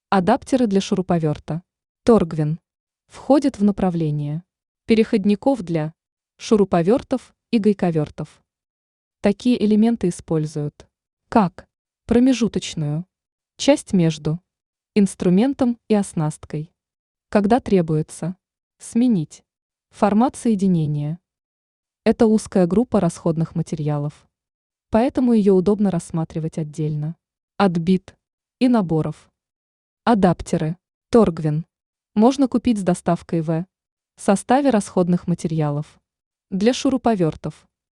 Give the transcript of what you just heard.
Адаптеры для шуруповерта. Торгвин. Входит в направление переходников для шуруповертов и гайковертов. Такие элементы используют как промежуточную часть между инструментом и оснасткой, когда требуется сменить формат соединения. Это узкая группа расходных материалов, поэтому ее удобно рассматривать отдельно от бит и наборов. Адаптеры. Торгвин. Можно купить с доставкой в составе расходных материалов для шуруповертов,